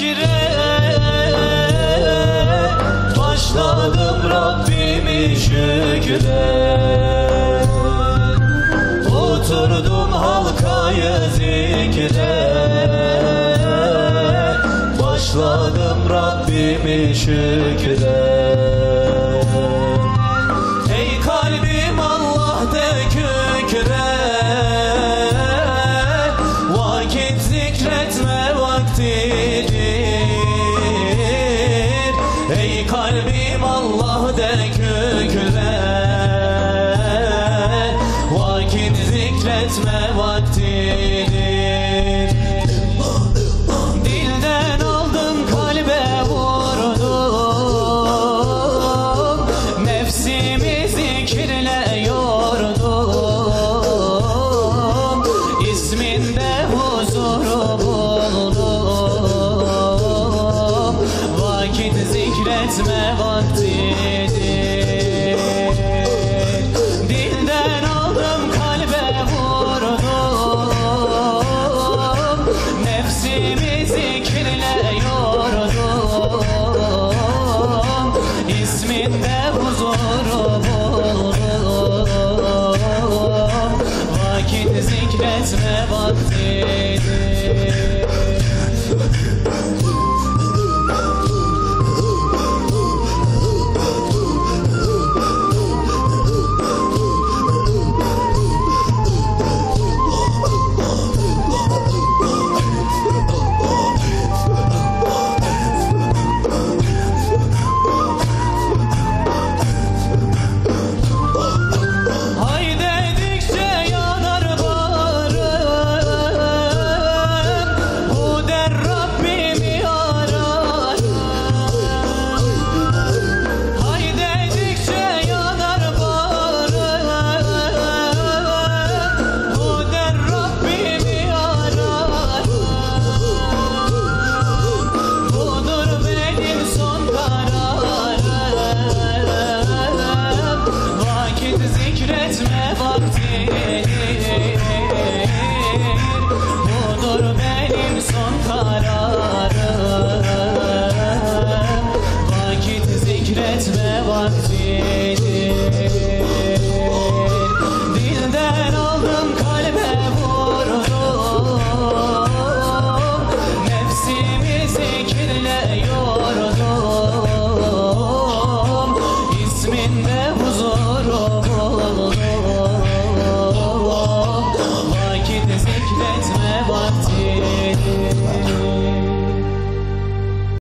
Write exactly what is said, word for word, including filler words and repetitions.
zikre başladım Rabbimi şükre. Oturdum halkayı zikre, başladım Rabbimi şükre. Ey kalbim Allah de kükre, vakit zikretme vaktidir. Ey kalbim Allah de kükre, vakit zikretme vaktidir. Dilden aldım kalbe vurdum, nefsimi zikirle yordum, isminde huzuru buldum, vakit zikretme vaktidir. Dilden aldım kalbe vurdum, nefsimi zikirle yordum, isminde huzuru buldum, vakit zikretme vaktidir. Zikretme vaktidir, budur benim son kararım, vakit zikretme vaktidir. Dilden aldım kalbe vurdum, nefsimi zikirle yordum, isminde huzuru buldum, vakit zikretme